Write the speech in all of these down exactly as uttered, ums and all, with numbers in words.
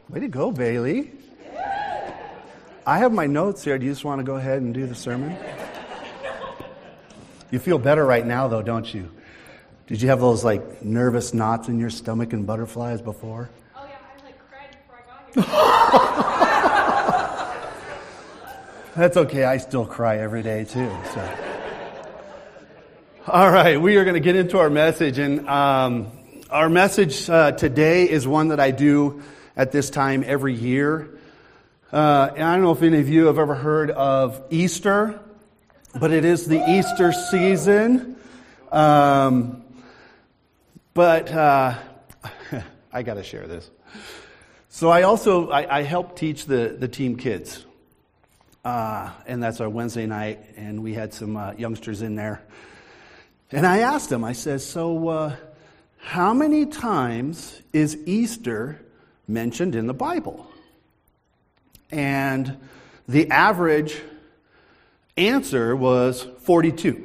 Way to go, Bailey. I have my notes here. Do you just want to go ahead and do the sermon? You feel better right now, though, don't you? Did you have those, like, nervous knots in your stomach and butterflies before? Oh, yeah. I, like, cried before I got here. That's okay. I still cry every day, too. So, all right. We are going to get into our message. And um, our message uh, today is one that I do at this time every year. Uh, and I don't know if any of you have ever heard of Easter, but it is the Easter season. Um, but uh, I got to share this. So I also I, I help teach the the team kids, uh, and that's our Wednesday night. And we had some uh, youngsters in there, and I asked them. I said, "So, uh, how many times is Easter mentioned in the Bible?" And the average answer was forty-two.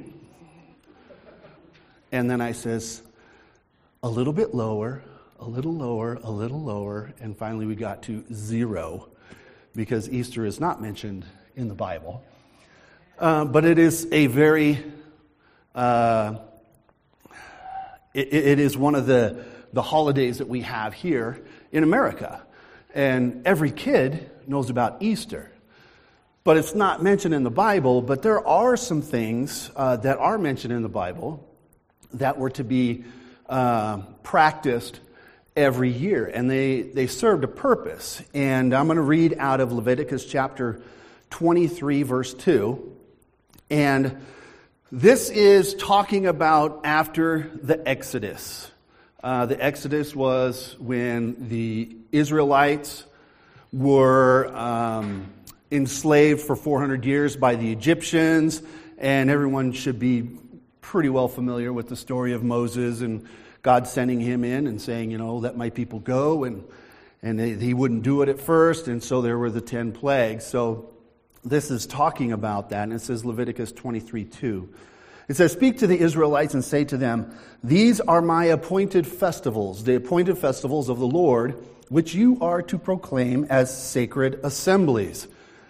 And then I says, a little bit lower, a little lower, a little lower, and finally we got to zero, because Easter is not mentioned in the Bible. Uh, but it is a very, uh, it, it is one of the, the holidays that we have here in America. And every kid knows about Easter. But it's not mentioned in the Bible, but there are some things uh, that are mentioned in the Bible that were to be uh, practiced every year. And they, they served a purpose. And I'm going to read out of Leviticus chapter twenty-three, verse two. And this is talking about after the Exodus. Uh, the Exodus was when the Israelites were um, enslaved for four hundred years by the Egyptians, and everyone should be pretty well familiar with the story of Moses and God sending him in and saying, you know, let my people go, and and they, he wouldn't do it at first, and so there were the ten plagues. So this is talking about that, and it says Leviticus twenty-three two. It says, "Speak to the Israelites and say to them, these are my appointed festivals, the appointed festivals of the Lord, which you are to proclaim as sacred assemblies."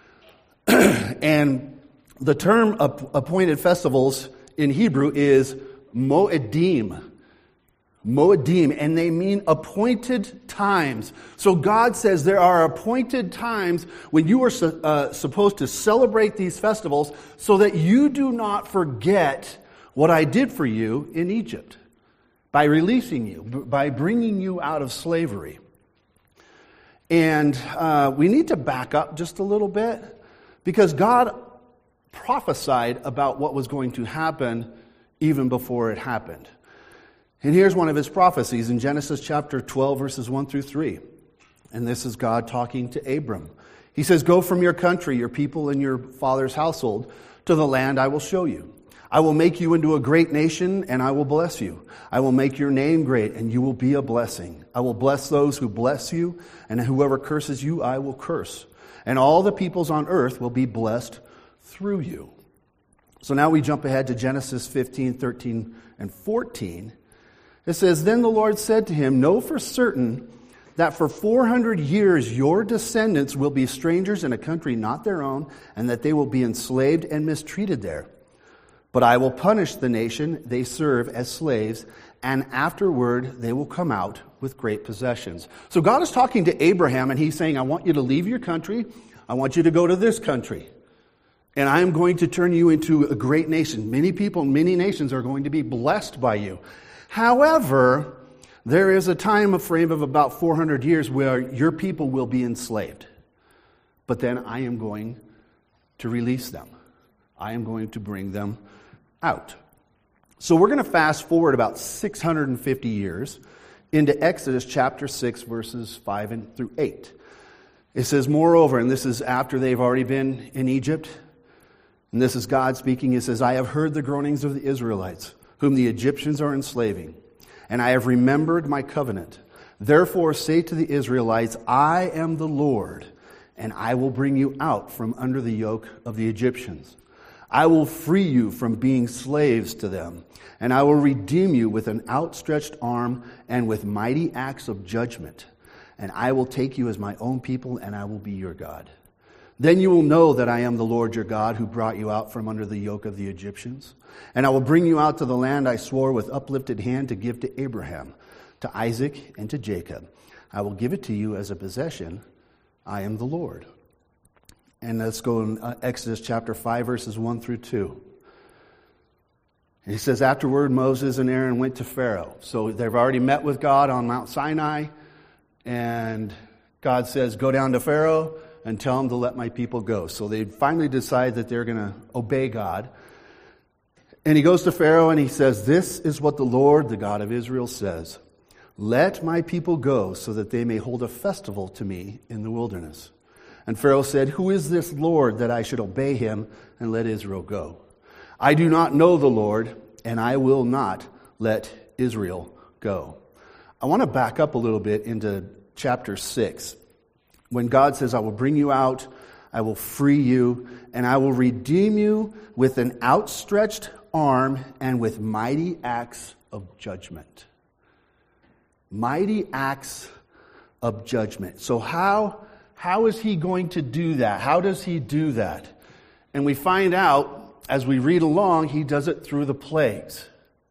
And the term appointed festivals in Hebrew is moedim. Moedim, and they mean appointed times. So God says there are appointed times when you are uh, supposed to celebrate these festivals so that you do not forget what I did for you in Egypt by releasing you, by bringing you out of slavery. And uh, we need to back up just a little bit, because God prophesied about what was going to happen even before it happened. And here's one of his prophecies in Genesis chapter twelve, verses one through three. And this is God talking to Abram. He says, "Go from your country, your people, and your father's household to the land I will show you. I will make you into a great nation, and I will bless you. I will make your name great, and you will be a blessing. I will bless those who bless you, and whoever curses you, I will curse. And all the peoples on earth will be blessed through you." So now we jump ahead to Genesis fifteen, thirteen, and fourteen. It says, "Then the Lord said to him, know for certain that for four hundred years your descendants will be strangers in a country not their own, and that they will be enslaved and mistreated there. But I will punish the nation they serve as slaves, and afterward they will come out with great possessions." So God is talking to Abraham, and he's saying, I want you to leave your country. I want you to go to this country. And I am going to turn you into a great nation. Many people, many nations are going to be blessed by you. However, there is a time frame of about four hundred years where your people will be enslaved. But then I am going to release them. I am going to bring them out. So we're going to fast forward about six hundred fifty years into Exodus chapter six, verses five and through eight. It says, "Moreover," and this is after they've already been in Egypt, and this is God speaking. It says, "I have heard the groanings of the Israelites, whom the Egyptians are enslaving, and I have remembered my covenant. Therefore say to the Israelites, I am the Lord, and I will bring you out from under the yoke of the Egyptians. I will free you from being slaves to them, and I will redeem you with an outstretched arm and with mighty acts of judgment. and I will take you as my own people, and I will be your God. Then you will know that I am the Lord your God who brought you out from under the yoke of the Egyptians. And I will bring you out to the land I swore with uplifted hand to give to Abraham, to Isaac, and to Jacob. I will give it to you as a possession. I am the Lord. And let's go in Exodus chapter five, verses one through two. And he says, afterward, Moses and Aaron went to Pharaoh. So they've already met with God on Mount Sinai. And God says, go down to Pharaoh and tell him to let my people go. So they finally decide that they're going to obey God. And he goes to Pharaoh and he says, this is what the Lord, the God of Israel, says. Let my people go so that they may hold a festival to me in the wilderness. And Pharaoh said, who is this Lord that I should obey him and let Israel go? I do not know the Lord, and I will not let Israel go. I want to back up a little bit into chapter six. When God says, I will bring you out, I will free you, and I will redeem you with an outstretched arm and with mighty acts of judgment. Mighty acts of judgment. So how, how is he going to do that? How does he do that? And we find out, as we read along, he does it through the plagues.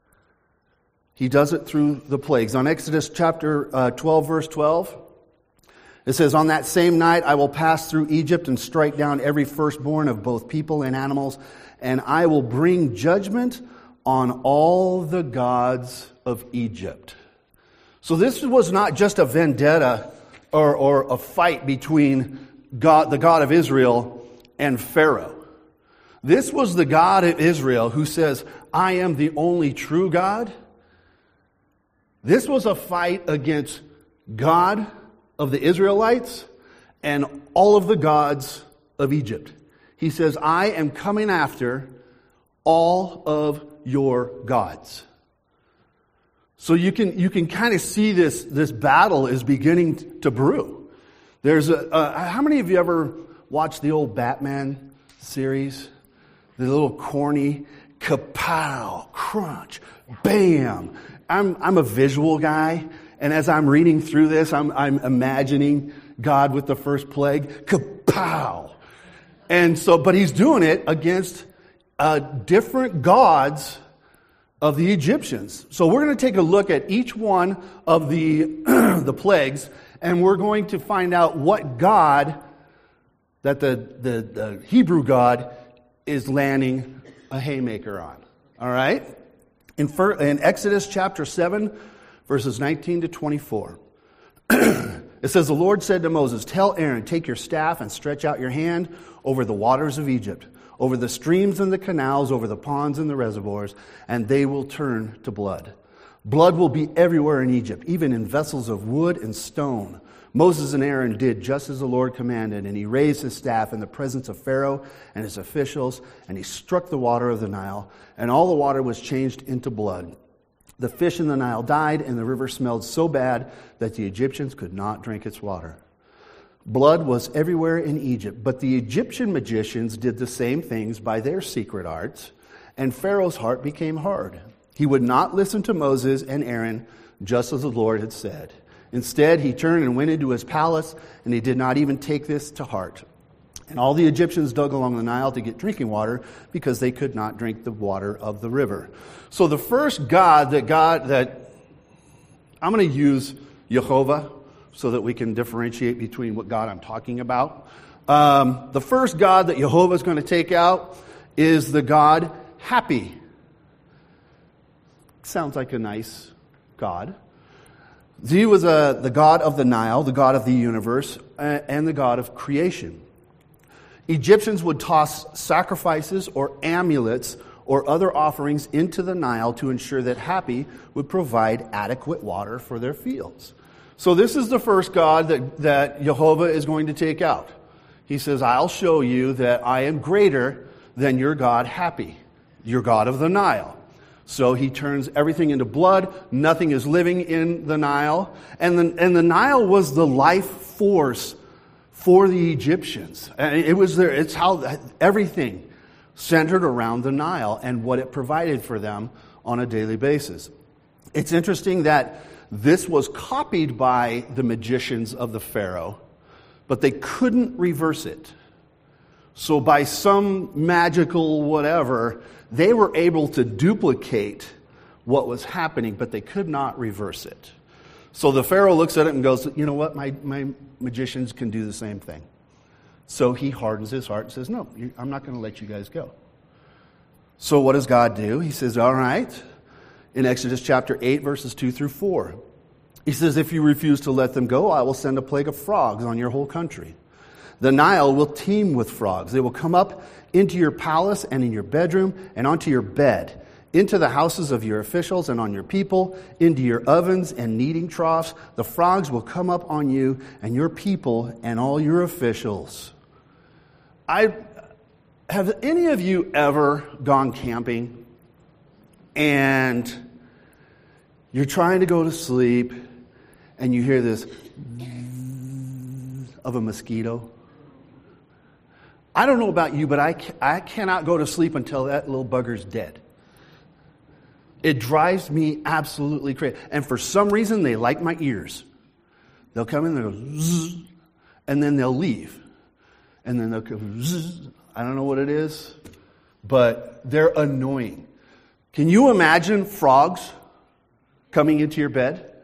He does it through the plagues. On Exodus chapter uh, twelve, verse twelve, it says, on that same night I will pass through Egypt and strike down every firstborn of both people and animals, and I will bring judgment on all the gods of Egypt. So this was not just a vendetta or, or a fight between God, the God of Israel, and Pharaoh. This was the God of Israel who says, I am the only true God. This was a fight against God of the Israelites and all of the gods of Egypt. He says, I am coming after all of your gods. So you can you can kind of see this, this battle is beginning to brew. There's a, uh, how many of you ever watched the old Batman series? The little corny, kapow, crunch, bam. I'm I'm a visual guy, and as I'm reading through this, I'm I'm imagining God with the first plague, kapow. And so, but he's doing it against uh, different gods of the Egyptians. So we're going to take a look at each one of the the plagues, and we're going to find out what God that the the, the Hebrew God is landing a haymaker on. All right? In, in Exodus chapter seven, verses nineteen to twenty-four, it says, the Lord said to Moses, tell Aaron, take your staff and stretch out your hand over the waters of Egypt, over the streams and the canals, over the ponds and the reservoirs, and they will turn to blood. Blood will be everywhere in Egypt, even in vessels of wood and stone. Moses and Aaron did just as the Lord commanded, and he raised his staff in the presence of Pharaoh and his officials, and he struck the water of the Nile, and all the water was changed into blood. The fish in the Nile died, and the river smelled so bad that the Egyptians could not drink its water. Blood was everywhere in Egypt, but the Egyptian magicians did the same things by their secret arts, and Pharaoh's heart became hard. He would not listen to Moses and Aaron, just as the Lord had said. Instead, he turned and went into his palace, and he did not even take this to heart. And all the Egyptians dug along the Nile to get drinking water because they could not drink the water of the river. So the first God that God, that I'm going to use Jehovah so that we can differentiate between what God I'm talking about. Um, the first God that Jehovah is going to take out is the God Happy. Sounds like a nice God. He was uh, the god of the Nile, the god of the universe, uh, and the god of creation. Egyptians would toss sacrifices or amulets or other offerings into the Nile to ensure that Happy would provide adequate water for their fields. So this is the first god that, that Jehovah is going to take out. He says, I'll show you that I am greater than your god Happy, your god of the Nile. So he turns everything into blood. Nothing is living in the Nile. And the, and the Nile was the life force for the Egyptians. And it was there. It's how everything centered around the Nile and what it provided for them on a daily basis. It's interesting that This was copied by the magicians of the Pharaoh, but they couldn't reverse it. So by some magical whatever, they were able to duplicate what was happening, but they could not reverse it. So the Pharaoh looks at it and goes, you know what, my, my magicians can do the same thing. So he hardens his heart and says, no, I'm not going to let you guys go. So what does God do? He says, all right, in Exodus chapter eight, verses two through four. He says, if you refuse to let them go, I will send a plague of frogs on your whole country. The Nile will teem with frogs. They will come up into your palace and in your bedroom and onto your bed, into the houses of your officials and on your people, into your ovens and kneading troughs. The frogs will come up on you and your people and all your officials. I have any of you ever gone camping and you're trying to go to sleep and you hear this of a mosquito? I don't know about you, but I, I cannot go to sleep until that little bugger's dead. It drives me absolutely crazy. And for some reason, they like my ears. They'll come in, they'll go, zzz, and then they'll leave. And then they'll go, zzz. I don't know what it is, but they're annoying. Can you imagine frogs coming into your bed?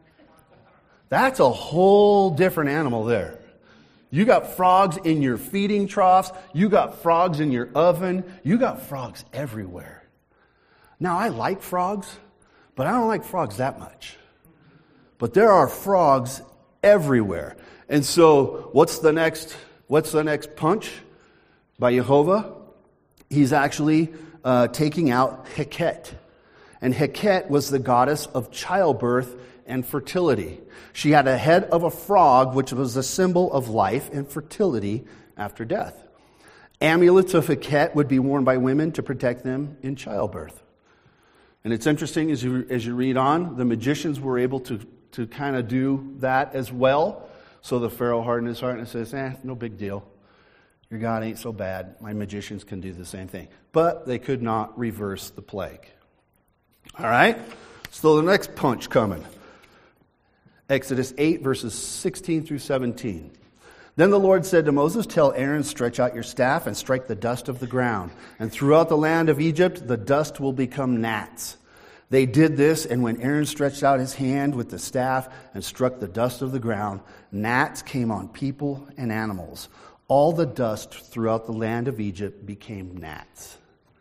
That's a whole different animal there. You got frogs in your feeding troughs. You got frogs in your oven. You got frogs everywhere. Now, I like frogs, but I don't like frogs that much. But there are frogs everywhere. And so, what's the next, what's the next punch by Jehovah? He's actually uh, taking out Heket. And Heket was the goddess of childbirth and fertility. She had a head of a frog, which was a symbol of life and fertility after death. Amulets of Heket would be worn by women to protect them in childbirth. And it's interesting, as you as you read on, the magicians were able to, to kind of do that as well. So the Pharaoh hardened his heart and says, eh, no big deal. Your God ain't so bad. My magicians can do the same thing. But they could not reverse the plague. All right? So the next punch coming. Exodus eight, verses sixteen through seventeen. Then the Lord said to Moses, tell Aaron, stretch out your staff and strike the dust of the ground. And throughout the land of Egypt, the dust will become gnats. They did this, and when Aaron stretched out his hand with the staff and struck the dust of the ground, gnats came on people and animals. All the dust throughout the land of Egypt became gnats.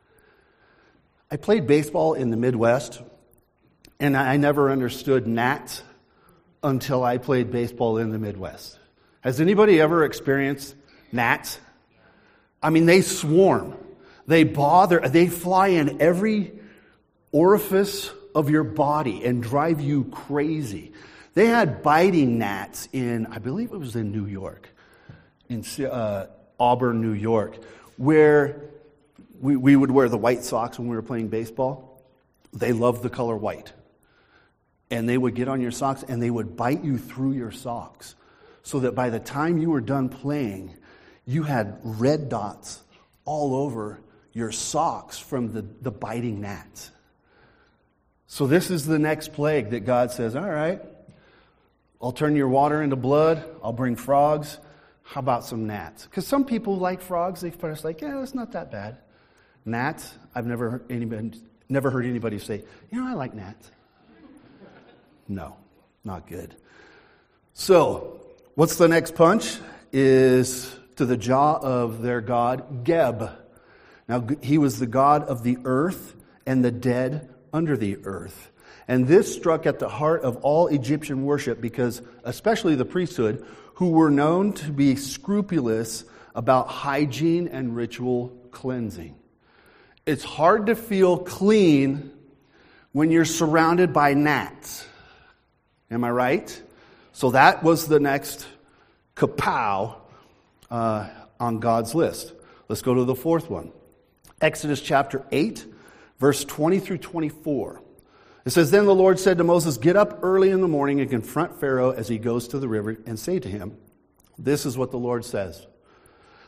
I played baseball in the Midwest, and I never understood gnats until I played baseball in the Midwest. Has anybody ever experienced gnats? I mean, they swarm. They bother, they fly in every orifice of your body and drive you crazy. They had biting gnats in, I believe it was in New York, in uh, Auburn, New York, where we, we would wear the white socks when we were playing baseball. They loved the color white. And they would get on your socks and they would bite you through your socks. So that by the time you were done playing, you had red dots all over your socks from the, the biting gnats. So this is the next plague that God says, all right, I'll turn your water into blood. I'll bring frogs. How about some gnats? Because some people like frogs. They're just like, yeah, it's not that bad. Gnats, I've never heard anybody, never heard anybody say, you know, I like gnats. No, not good. So, what's the next punch? Is to the jaw of their god, Geb. Now, he was the god of the earth and the dead under the earth. And this struck at the heart of all Egyptian worship because, especially the priesthood, who were known to be scrupulous about hygiene and ritual cleansing. It's hard to feel clean when you're surrounded by gnats. Am I right? So that was the next kapow uh, on God's list. Let's go to the fourth one. Exodus chapter eight, verse twenty through twenty-four. It says, then the Lord said to Moses, get up early in the morning and confront Pharaoh as he goes to the river and say to him, this is what the Lord says.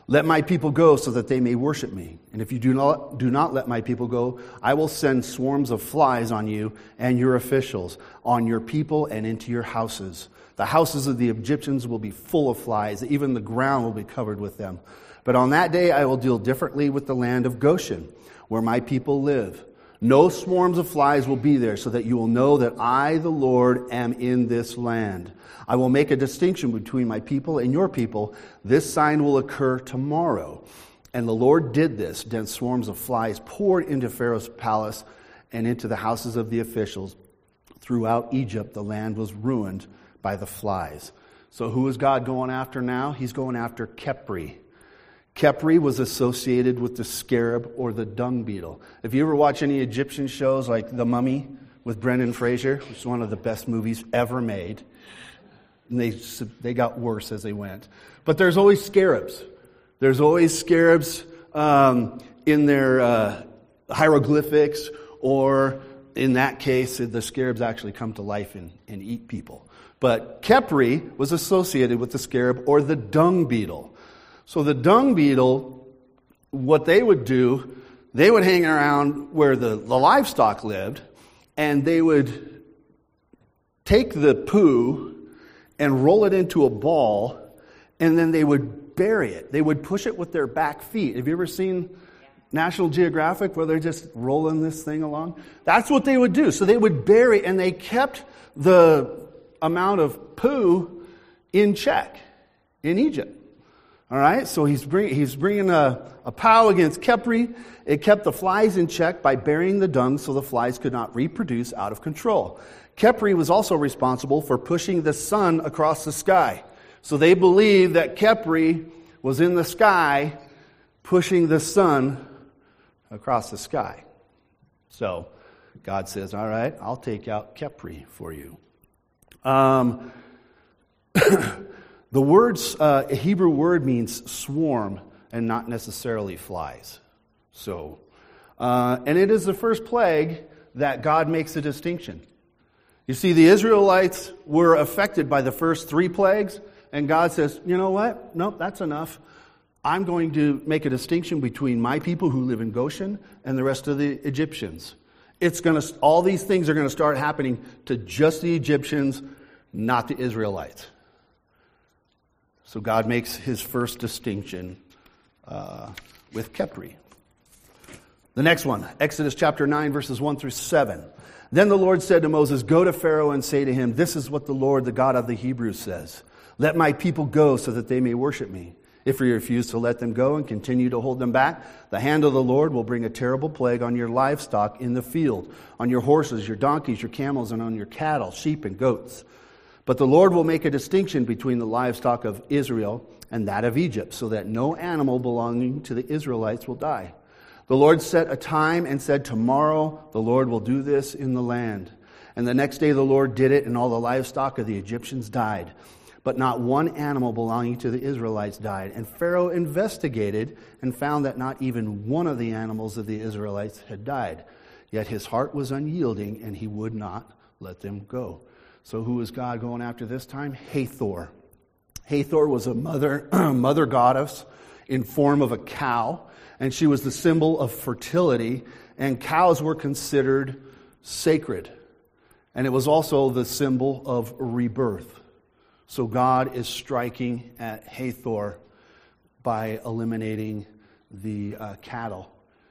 Let my people go so that they may worship me. And if you do not, do not let my people go, I will send swarms of flies on you and your officials, on your people and into your houses. The houses of the Egyptians will be full of flies. Even the ground will be covered with them. But on that day I will deal differently with the land of Goshen, where my people live. No swarms of flies will be there, so that you will know that I, the Lord, am in this land. I will make a distinction between my people and your people. This sign will occur tomorrow. And the Lord did this. Dense swarms of flies poured into Pharaoh's palace and into the houses of the officials. Throughout Egypt, the land was ruined by the flies. So who is God going after now? He's going after Khepri. Khepri was associated with the scarab or the dung beetle. If you ever watch any Egyptian shows like The Mummy with Brendan Fraser, which is one of the best movies ever made, and they they got worse as they went. But there's always scarabs. There's always scarabs um, in their uh, hieroglyphics, or in that case, the scarabs actually come to life and, and eat people. But Khepri was associated with the scarab or the dung beetle. So the dung beetle, what they would do, they would hang around where the, the livestock lived, and they would take the poo and roll it into a ball, and then they would bury it. They would push it with their back feet. Have you ever seen National Geographic where they're just rolling this thing along? That's what they would do. So they would bury, and they kept the amount of poo in check in Egypt. All right, so he's, bring, he's bringing a, a pow against Khepri. It kept the flies in check by burying the dung so the flies could not reproduce out of control. Khepri was also responsible for pushing the sun across the sky. So they believed that Khepri was in the sky pushing the sun across the sky. So God says, all right, I'll take out Khepri for you. Um... The words, uh, a Hebrew word means swarm and not necessarily flies. So, uh, and it is the first plague that God makes a distinction. You see, the Israelites were affected by the first three plagues, and God says, you know what? Nope, that's enough. I'm going to make a distinction between my people who live in Goshen and the rest of the Egyptians. It's going to, all these things are going to start happening to just the Egyptians, not the Israelites. So God makes his first distinction uh, with Khepri. The next one, Exodus chapter nine, verses one through seven. Then the Lord said to Moses, go to Pharaoh and say to him, this is what the Lord, the God of the Hebrews, says. Let my people go so that they may worship me. If you refuse to let them go and continue to hold them back, the hand of the Lord will bring a terrible plague on your livestock in the field, on your horses, your donkeys, your camels, and on your cattle, sheep, and goats. But the Lord will make a distinction between the livestock of Israel and that of Egypt, so that no animal belonging to the Israelites will die. The Lord set a time and said, tomorrow the Lord will do this in the land. And the next day the Lord did it, and all the livestock of the Egyptians died. But not one animal belonging to the Israelites died. And Pharaoh investigated and found that not even one of the animals of the Israelites had died. Yet his heart was unyielding, and he would not let them go. So who is God going after this time? Hathor. Hathor was a mother, mother goddess in form of a cow, and she was the symbol of fertility, and cows were considered sacred. And it was also the symbol of rebirth. So God is striking at Hathor by eliminating the uh, cattle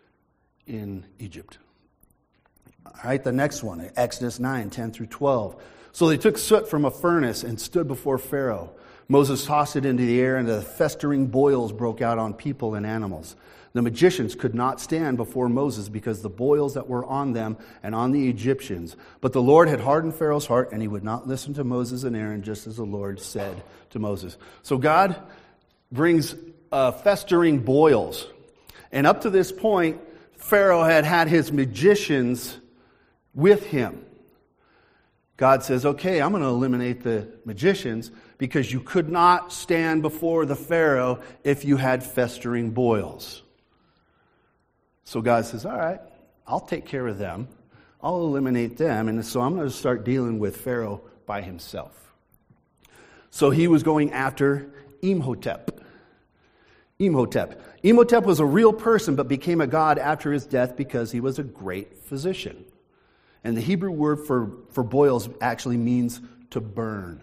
in Egypt. All right, the next one, Exodus nine, ten through twelve. So they took soot from a furnace and stood before Pharaoh. Moses tossed it into the air, and the festering boils broke out on people and animals. The magicians could not stand before Moses because the boils that were on them and on the Egyptians. But the Lord had hardened Pharaoh's heart, and he would not listen to Moses and Aaron, just as the Lord said to Moses. So God brings uh, festering boils. And up to this point, Pharaoh had had his magicians with him. God says, okay, I'm going to eliminate the magicians because you could not stand before the Pharaoh if you had festering boils. So God says, all right, I'll take care of them. I'll eliminate them. And so I'm going to start dealing with Pharaoh by himself. So he was going after Imhotep. Imhotep. Imhotep was a real person but became a god after his death because he was a great physician. And the Hebrew word for, for boils actually means to burn.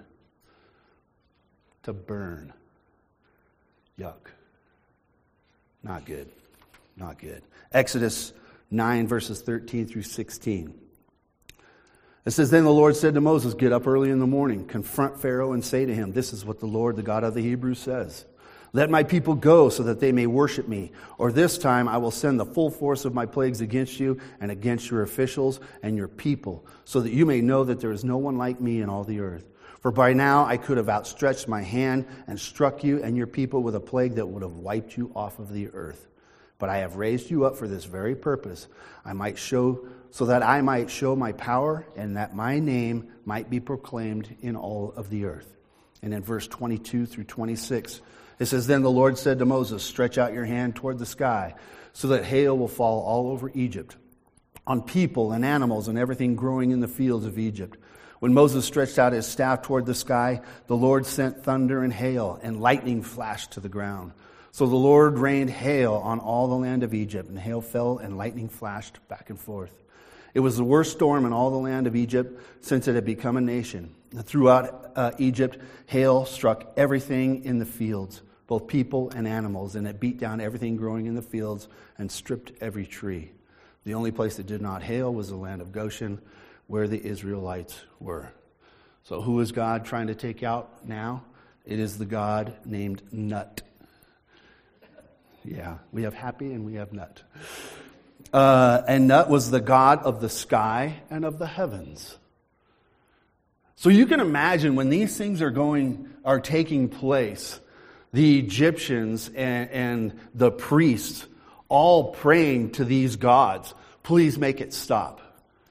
To burn. Yuck. Not good. Not good. Exodus nine, verses thirteen through sixteen. It says, Then the Lord said to Moses, Get up early in the morning, confront Pharaoh and say to him, This is what the Lord, the God of the Hebrews, says. Let my people go so that they may worship me. Or this time I will send the full force of my plagues against you and against your officials and your people, so that you may know that there is no one like me in all the earth. For by now I could have outstretched my hand and struck you and your people with a plague that would have wiped you off of the earth. But I have raised you up for this very purpose, I might show, so that I might show my power and that my name might be proclaimed in all of the earth. And in verse twenty-two through twenty-six, it says, Then the Lord said to Moses, Stretch out your hand toward the sky, so that hail will fall all over Egypt, on people and animals and everything growing in the fields of Egypt. When Moses stretched out his staff toward the sky, the Lord sent thunder and hail, and lightning flashed to the ground. So the Lord rained hail on all the land of Egypt, and hail fell and lightning flashed back and forth. It was the worst storm in all the land of Egypt since it had become a nation. And throughout uh, Egypt, hail struck everything in the fields, both people and animals, and it beat down everything growing in the fields and stripped every tree. The only place that did not hail was the land of Goshen, where the Israelites were. So who is God trying to take out now? It is the God named Nut. Yeah, we have Happy and we have Nut. Uh, and Nut was the god of the sky and of the heavens. So you can imagine when these things are going, are taking place, the Egyptians and, and the priests all praying to these gods, please make it stop.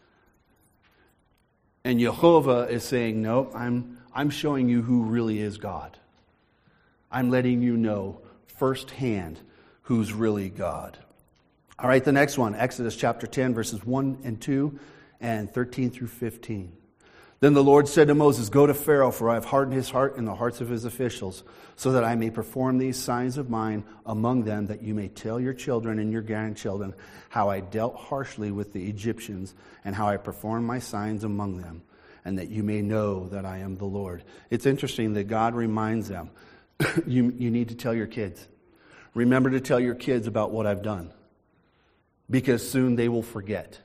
And Jehovah is saying, no, I'm, I'm showing you who really is God. I'm letting you know firsthand who's really God. All right, the next one, Exodus chapter ten, verses one and two, and thirteen through fifteen. Then the Lord said to Moses, Go to Pharaoh, for I have hardened his heart and the hearts of his officials, so that I may perform these signs of mine among them, that you may tell your children and your grandchildren how I dealt harshly with the Egyptians, and how I performed my signs among them, and that you may know that I am the Lord. It's interesting that God reminds them, you, you need to tell your kids. Remember to tell your kids about what I've done, because soon they will forget.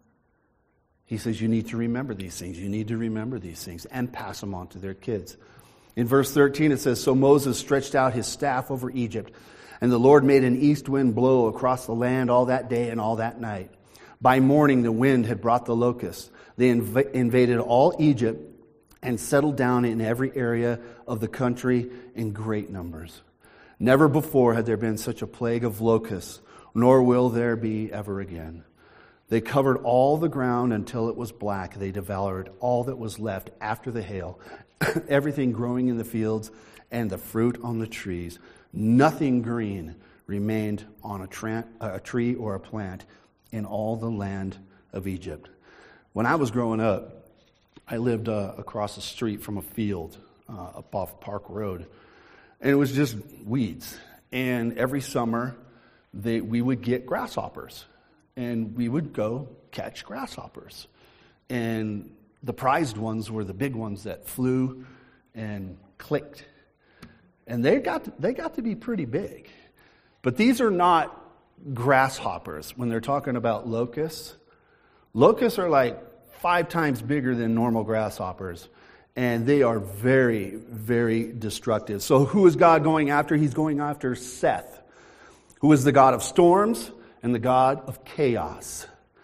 He says you need to remember these things. You need to remember these things and pass them on to their kids. In verse thirteen it says, So Moses stretched out his staff over Egypt, and the Lord made an east wind blow across the land all that day and all that night. By morning the wind had brought the locusts. They inv- invaded all Egypt and settled down in every area of the country in great numbers. Never before had there been such a plague of locusts, nor will there be ever again. They covered all the ground until it was black. They devoured all that was left after the hail, everything growing in the fields and the fruit on the trees. Nothing green remained on a, tra- a tree or a plant in all the land of Egypt. When I was growing up, I lived uh, across the street from a field uh, up off Park Road, and it was just weeds. And every summer, they, we would get grasshoppers. And we would go catch grasshoppers. And the prized ones were the big ones that flew and clicked. And they got to, they got to be pretty big. But these are not grasshoppers. When they're talking about locusts, locusts are like five times bigger than normal grasshoppers. And they are very, very destructive. So who is God going after? He's going after Seth, who is the god of storms and the god of chaos.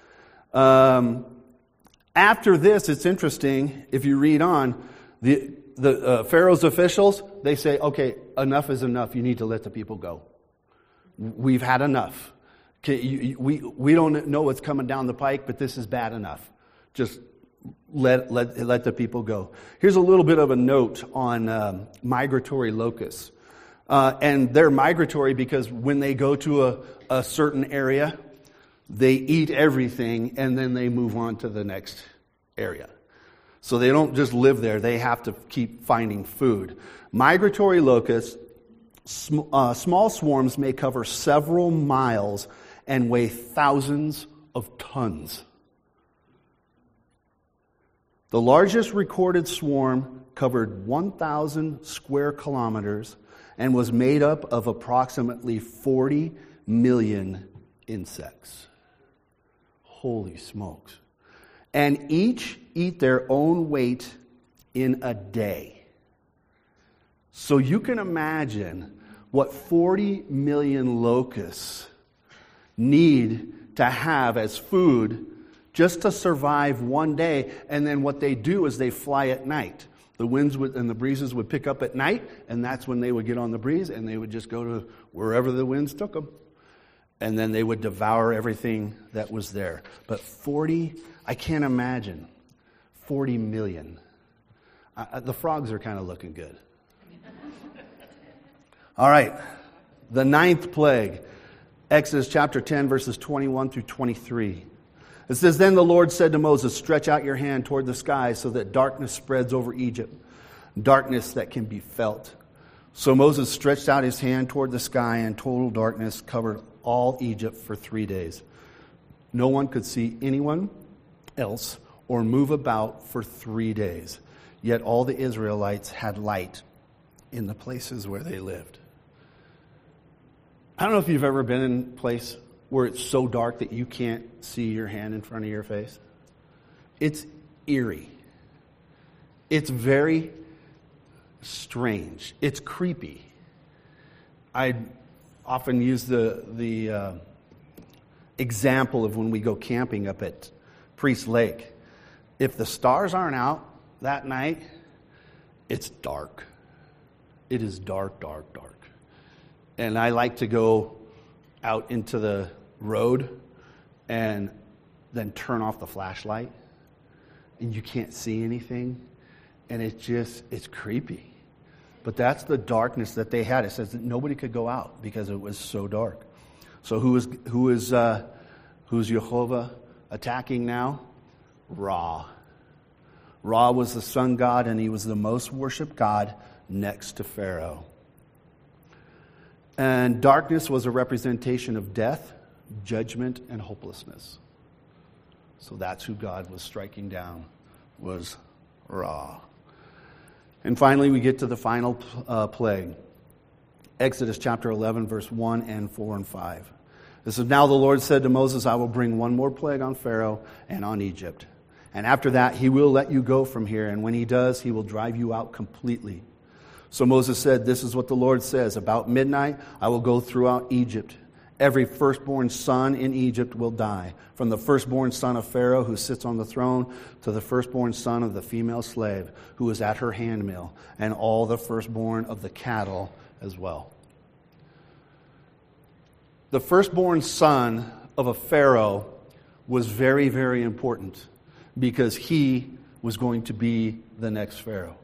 Um, after this, it's interesting, if you read on, the, the uh, Pharaoh's officials, they say, okay, enough is enough. You need to let the people go. We've had enough. Okay, you, you, we, we don't know what's coming down the pike, but this is bad enough. Just let, let, let the people go. Here's a little bit of a note on um, migratory locusts. Uh, and they're migratory because when they go to a, a certain area, they eat everything and then they move on to the next area. So they don't just live there. They have to keep finding food. Migratory locusts Sm- uh, small swarms may cover several miles and weigh thousands of tons. The largest recorded swarm covered one thousand square kilometers and was made up of approximately forty million insects. Holy smokes. And each eat their own weight in a day. So you can imagine what forty million locusts need to have as food just to survive one day. And then what they do is they fly at night. The winds would, and the breezes would pick up at night, and that's when they would get on the breeze, and they would just go to wherever the winds took them. And then they would devour everything that was there. But forty, I can't imagine, forty million. Uh, the frogs are kind of looking good. All right, the ninth plague, Exodus chapter ten, verses twenty-one through twenty-three. It says, "Then the Lord said to Moses, stretch out your hand toward the sky so that darkness spreads over Egypt, darkness that can be felt. So Moses stretched out his hand toward the sky, and total darkness covered all Egypt for three days. No one could see anyone else or move about for three days. Yet all the Israelites had light in the places where they lived." I don't know if you've ever been in a place where it's so dark that you can't see your hand in front of your face. It's eerie. It's very strange. It's creepy. I often use the the uh, example of when we go camping up at Priest Lake. If the stars aren't out that night, it's dark. It is dark, dark, dark. And I like to go out into the road and then turn off the flashlight, and you can't see anything, and it just, it's creepy. But that's the darkness that they had. It says that nobody could go out because it was so dark. So who is who is uh, who's Jehovah attacking now? Ra. Ra was the sun god, and he was the most worshipped god next to Pharaoh. And darkness was a representation of death, judgment, and hopelessness. So that's who God was striking down, was Ra. And finally, we get to the final uh, plague. Exodus chapter eleven, verse one and four and five. This is, "Now the Lord said to Moses, I will bring one more plague on Pharaoh and on Egypt. And after that, he will let you go from here. And when he does, he will drive you out completely." So Moses said, "This is what the Lord says. About midnight, I will go throughout Egypt. Every firstborn son in Egypt will die, from the firstborn son of Pharaoh who sits on the throne to the firstborn son of the female slave who is at her handmill, and all the firstborn of the cattle as well." The firstborn son of a Pharaoh was very, very important because he was going to be the next Pharaoh.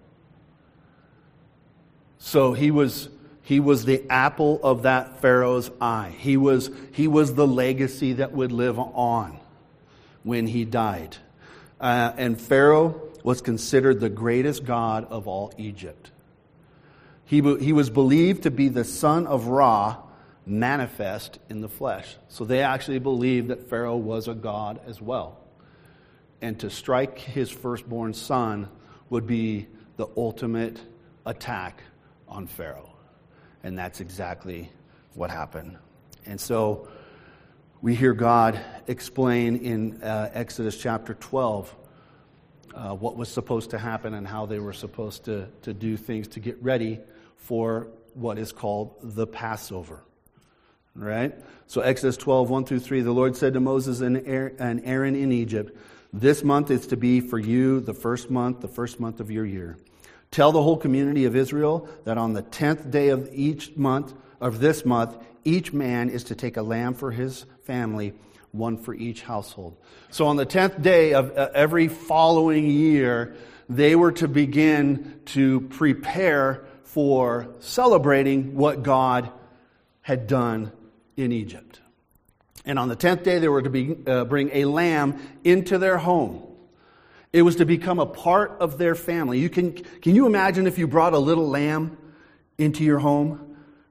So he was he was the apple of that Pharaoh's eye. He was he was the legacy that would live on when he died. Uh, and Pharaoh was considered the greatest god of all Egypt. He, he was believed to be the son of Ra, manifest in the flesh. So they actually believed that Pharaoh was a god as well. And to strike his firstborn son would be the ultimate attack on Pharaoh. And that's exactly what happened. And so we hear God explain in uh, Exodus chapter twelve uh, what was supposed to happen and how they were supposed to, to do things to get ready for what is called the Passover. Right? So Exodus twelve, one through three, "The Lord said to Moses and Aaron in Egypt, this month is to be for you the first month, the first month of your year. Tell the whole community of Israel that on the tenth day of each month, of this month, each man is to take a lamb for his family, one for each household." So on the tenth day of every following year, they were to begin to prepare for celebrating what God had done in Egypt. And on the tenth day, they were to be, uh, bring a lamb into their home. It was to become a part of their family. You can, can you imagine if you brought a little lamb into your home?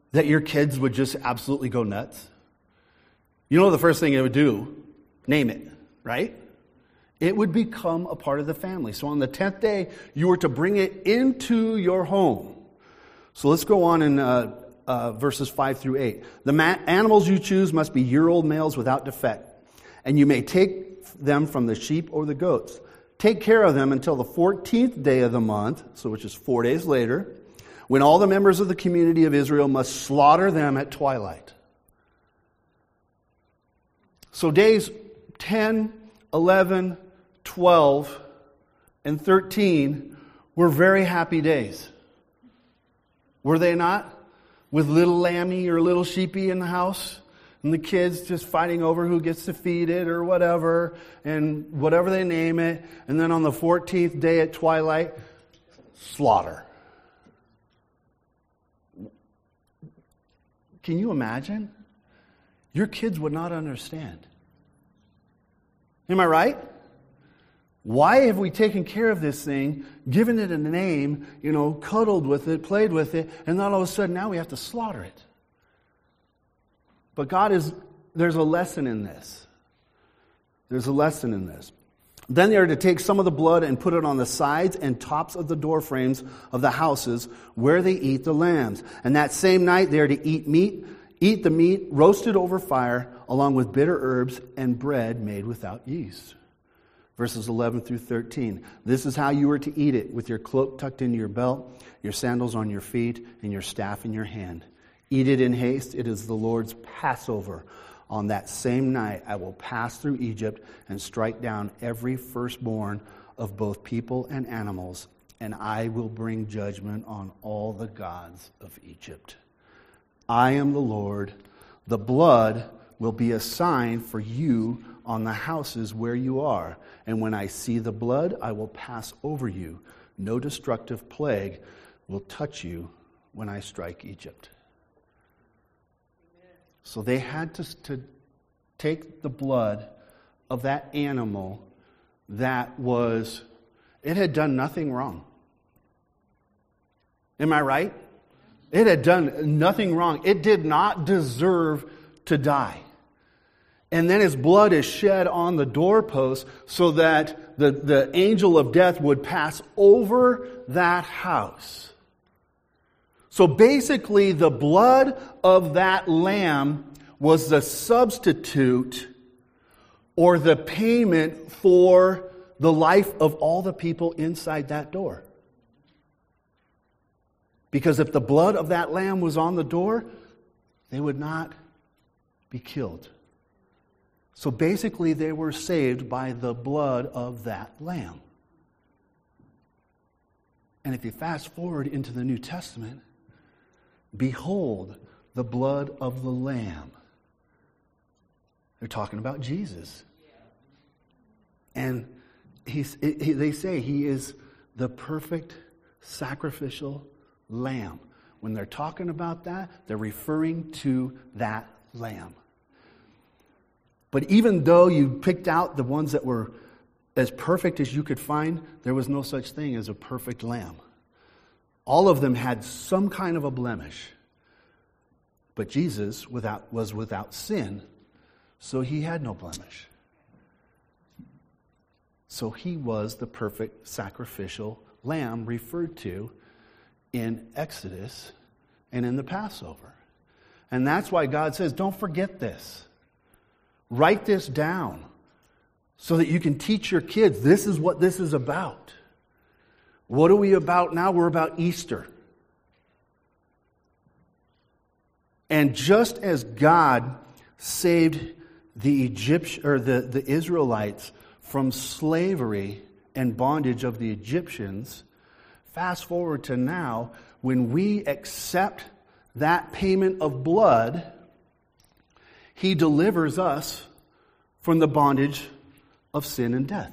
that your kids would just absolutely go nuts? You know the first thing it would do? Name it, right? It would become a part of the family. So on the tenth day, you were to bring it into your home. So let's go on in uh, uh, verses five through eight. The ma- animals you choose must be year-old males without defect, and you may take them from the sheep or the goats. Take care of them until the fourteenth day of the month, so which is four days later, when all the members of the community of Israel must slaughter them at twilight. So days ten, eleven, twelve, and thirteen were very happy days. Were they not? With little lammy or little sheepy in the house, and the kids just fighting over who gets to feed it or whatever, and whatever they name it. And then on the fourteenth day at twilight, slaughter. Can you imagine? Your kids would not understand. Am I right? Why have we taken care of this thing, given it a name, you know, cuddled with it, played with it, and then all of a sudden now we have to slaughter it? But God is, there's a lesson in this. There's a lesson in this. Then they are to take some of the blood and put it on the sides and tops of the door frames of the houses where they eat the lambs. And that same night they are to eat meat, eat the meat roasted over fire, along with bitter herbs and bread made without yeast. Verses eleven through thirteen. This is how you are to eat it, with your cloak tucked into your belt, your sandals on your feet, and your staff in your hand. Eat it in haste. It is the Lord's Passover. On that same night I will pass through Egypt and strike down every firstborn of both people and animals, and I will bring judgment on all the gods of Egypt. I am the Lord. The blood will be a sign for you on the houses where you are. And when I see the blood, I will pass over you. No destructive plague will touch you when I strike Egypt. So they had to, to take the blood of that animal that was, it had done nothing wrong. Am I right? It had done nothing wrong. It did not deserve to die. And then his blood is shed on the doorpost so that the, the angel of death would pass over that house. So basically, the blood of that lamb was the substitute or the payment for the life of all the people inside that door. Because if the blood of that lamb was on the door, they would not be killed. So basically, they were saved by the blood of that lamb. And if you fast forward into the New Testament, behold the blood of the Lamb. They're talking about Jesus. And he's, he, they say he is the perfect sacrificial lamb. When they're talking about that, they're referring to that lamb. But even though you picked out the ones that were as perfect as you could find, there was no such thing as a perfect lamb. All of them had some kind of a blemish. But Jesus without, was without sin, so he had no blemish. So he was the perfect sacrificial lamb referred to in Exodus and in the Passover. And that's why God says, don't forget this. Write this down so that you can teach your kids this is what this is about. What are we about now? We're about Easter. And just as God saved the Egyptian or the, the Israelites from slavery and bondage of the Egyptians, fast forward to now, when we accept that payment of blood, he delivers us from the bondage of sin and death.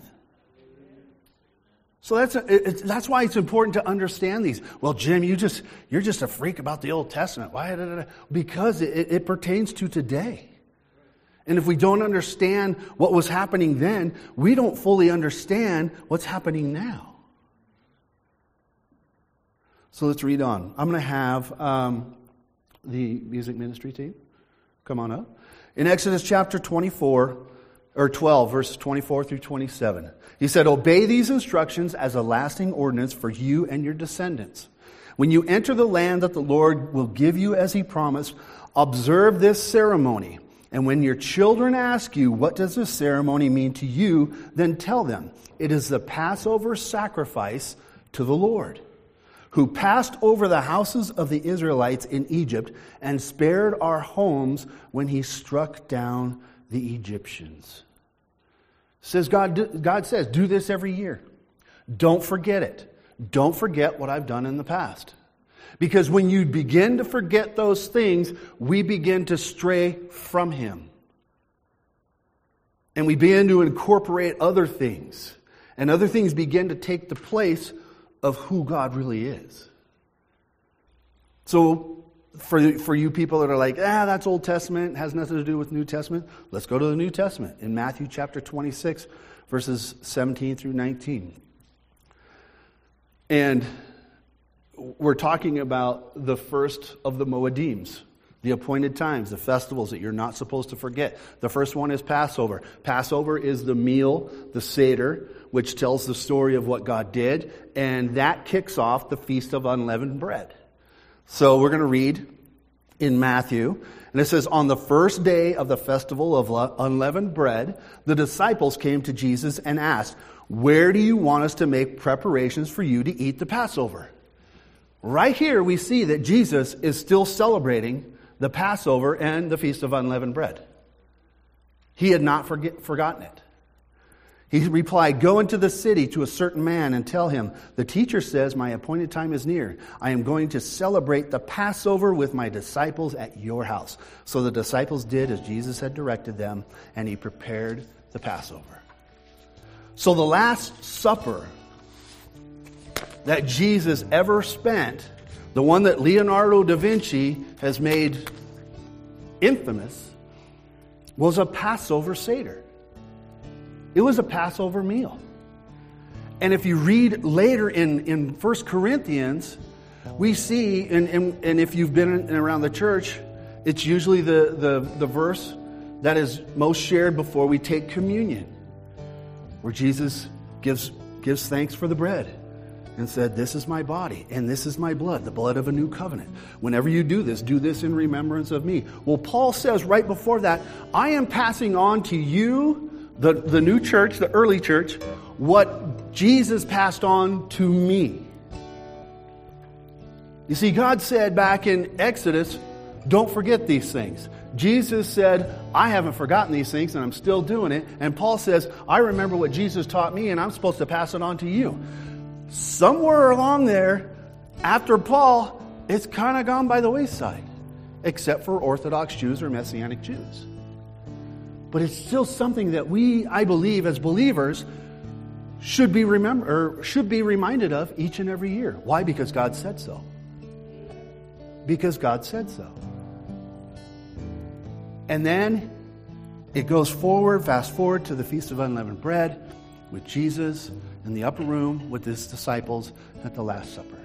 So that's a, it's, that's why it's important to understand these. Well, Jim, you just you're just a freak about the Old Testament. Why? Da, da, da? Because it, it pertains to today. And if we don't understand what was happening then, we don't fully understand what's happening now. So let's read on. I'm going to have um, the music ministry team? Come on up. In Exodus chapter twenty-four, or twelve, verses twenty-four through twenty-seven, he said, "Obey these instructions as a lasting ordinance for you and your descendants. When you enter the land that the Lord will give you as he promised, observe this ceremony. And when your children ask you, what does this ceremony mean to you, then tell them, it is the Passover sacrifice to the Lord, who passed over the houses of the Israelites in Egypt and spared our homes when he struck down the Egyptians." Says God, God says, do this every year. Don't forget it. Don't forget what I've done in the past. Because when you begin to forget those things, we begin to stray from him. And we begin to incorporate other things. And other things begin to take the place of who God really is. So, for, for you people that are like, ah, that's Old Testament, has nothing to do with New Testament, let's go to the New Testament. In Matthew chapter twenty-six, verses seventeen through nineteen. And we're talking about the first of the Moedims, the appointed times, the festivals that you're not supposed to forget. The first one is Passover. Passover is the meal, the Seder, which tells the story of what God did, and that kicks off the Feast of Unleavened Bread. So we're going to read in Matthew, and it says, "On the first day of the festival of unleavened bread, the disciples came to Jesus and asked, 'Where do you want us to make preparations for you to eat the Passover?'" Right here we see that Jesus is still celebrating the Passover and the Feast of Unleavened Bread. He had not forget, forgotten it. He replied, "Go into the city to a certain man and tell him, 'The teacher says my appointed time is near. I am going to celebrate the Passover with my disciples at your house.' So the disciples did as Jesus had directed them, and he prepared the Passover." So the Last Supper that Jesus ever spent, the one that Leonardo da Vinci has made infamous, was a Passover Seder. It was a Passover meal. And if you read later in, in First Corinthians, we see, and, and, and if you've been around the church, it's usually the, the, the verse that is most shared before we take communion, where Jesus gives, gives thanks for the bread and said, "This is my body and this is my blood, the blood of a new covenant. Whenever you do this, do this in remembrance of me." Well, Paul says right before that, "I am passing on to you," The, the new church, the early church, what Jesus passed on to me. You see, God said back in Exodus, don't forget these things. Jesus said, I haven't forgotten these things and I'm still doing it. And Paul says, I remember what Jesus taught me and I'm supposed to pass it on to you. Somewhere along there, after Paul, it's kind of gone by the wayside, except for Orthodox Jews or Messianic Jews. But it's still something that we, I believe, as believers, should be remember or should be reminded of each and every year. Why? Because God said so. Because God said so. And then it goes forward, fast forward to the Feast of Unleavened Bread with Jesus in the upper room with his disciples at the Last Supper.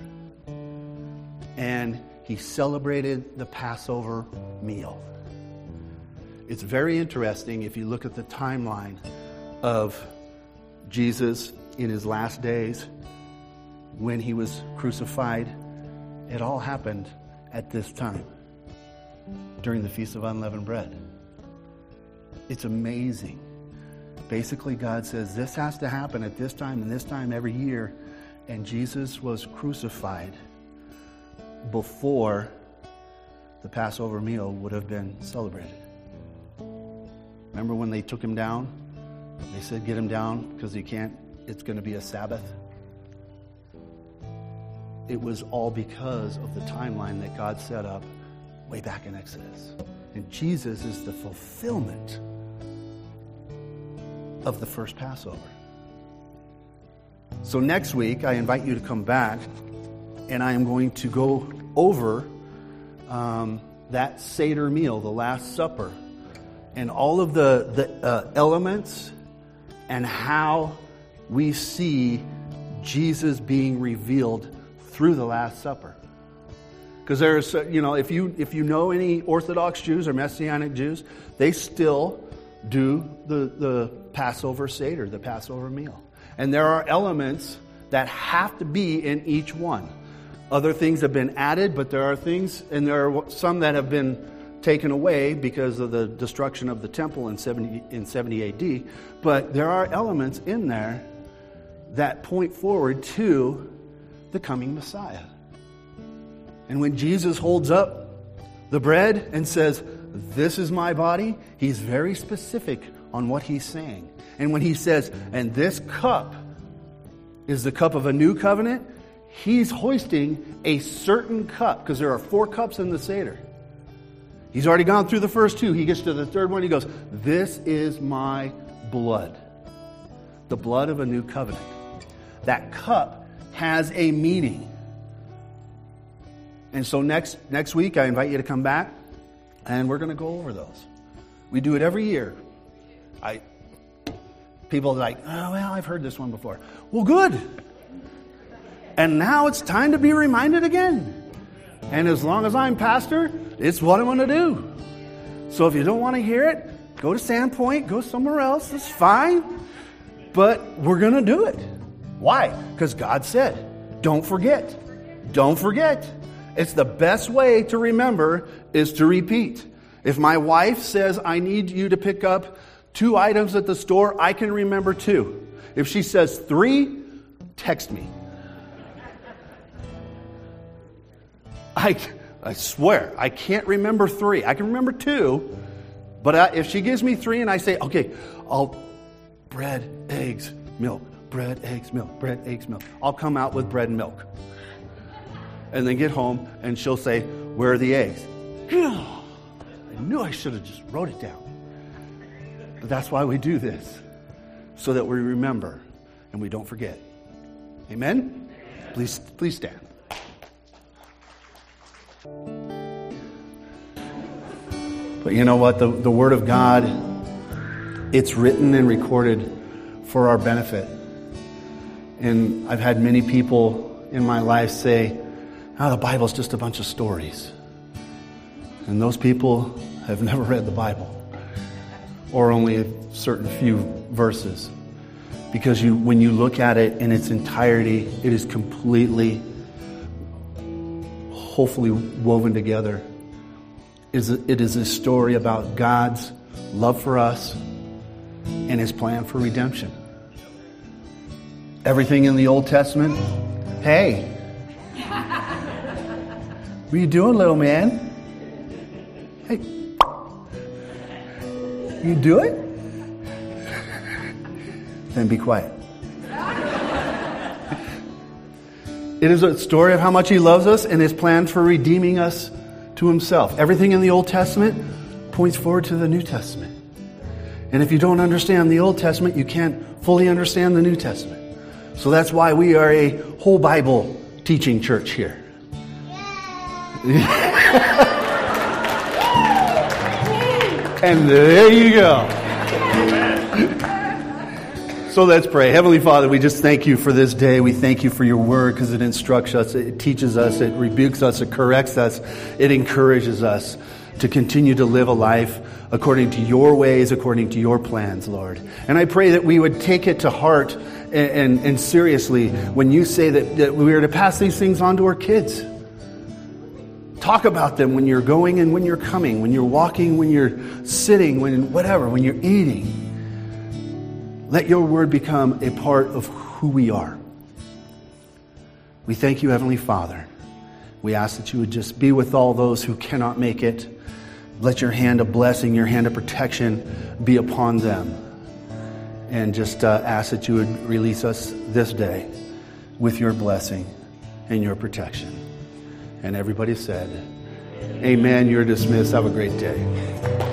And he celebrated the Passover meal. It's very interesting if you look at the timeline of Jesus in his last days when he was crucified. It all happened at this time during the Feast of Unleavened Bread. It's amazing. Basically, God says this has to happen at this time and this time every year. And Jesus was crucified before the Passover meal would have been celebrated. Remember when they took him down? They said, get him down because he can't, it's going to be a Sabbath. It was all because of the timeline that God set up way back in Exodus. And Jesus is the fulfillment of the first Passover. So next week, I invite you to come back and I am going to go over um, that Seder meal, the Last Supper, and all of the, the uh, elements and how we see Jesus being revealed through the Last Supper. Because there's, uh, you know, if you if you know any Orthodox Jews or Messianic Jews, they still do the, the Passover Seder, the Passover meal. And there are elements that have to be in each one. Other things have been added, but there are things, and there are some that have been taken away because of the destruction of the temple in seventy, in seventy A D. But there are elements in there that point forward to the coming Messiah. And when Jesus holds up the bread and says, "This is my body," he's very specific on what he's saying. And when he says, "And this cup is the cup of a new covenant," he's hoisting a certain cup, because there are four cups in the Seder. He's already gone through the first two. He gets to the third one. He goes, "This is my blood, the blood of a new covenant." That cup has a meaning. And so next next week, I invite you to come back, and we're going to go over those. We do it every year. I people are like, "Oh, well, I've heard this one before." Well, good. And now it's time to be reminded again. And as long as I'm pastor, it's what I'm going to do. So if you don't want to hear it, go to Sandpoint, go somewhere else. It's fine. But we're going to do it. Why? Because God said, don't forget. Don't forget. It's the best way to remember is to repeat. If my wife says, "I need you to pick up two items at the store," I can remember two. If she says three, text me. I, I swear, I can't remember three. I can remember two, but I, if she gives me three and I say, "Okay, I'll bread, eggs, milk, bread, eggs, milk, bread, eggs, milk," I'll come out with bread and milk. And then get home and she'll say, "Where are the eggs?" I knew I should have just wrote it down. But that's why we do this, so that we remember and we don't forget. Amen? Please, please stand. But you know what? The, the Word of God, it's written and recorded for our benefit. And I've had many people in my life say, "Oh, the Bible's just a bunch of stories." And those people have never read the Bible, or only a certain few verses. Because you, when you look at it in its entirety, it is completely, hopefully woven together. It is a story about God's love for us and His plan for redemption. Everything in the Old Testament, hey, what are you doing, little man? Hey, you do it? Then be quiet. It is a story of how much He loves us and His plan for redeeming us to Himself. Everything in the Old Testament points forward to the New Testament. And if you don't understand the Old Testament, you can't fully understand the New Testament. So that's why we are a whole Bible teaching church here. And there you go. So let's pray. Heavenly Father, we just thank You for this day. We thank You for Your word, because it instructs us, it teaches us, it rebukes us, it corrects us, it encourages us to continue to live a life according to Your ways, according to Your plans, Lord. And I pray that we would take it to heart and, and, and seriously when You say that, that we are to pass these things on to our kids. Talk about them when you're going and when you're coming, when you're walking, when you're sitting, when whatever, when you're eating. Let Your word become a part of who we are. We thank You, Heavenly Father. We ask that You would just be with all those who cannot make it. Let Your hand of blessing, Your hand of protection be upon them. And just uh, ask that You would release us this day with Your blessing and Your protection. And everybody said, amen. You're dismissed. Have a great day.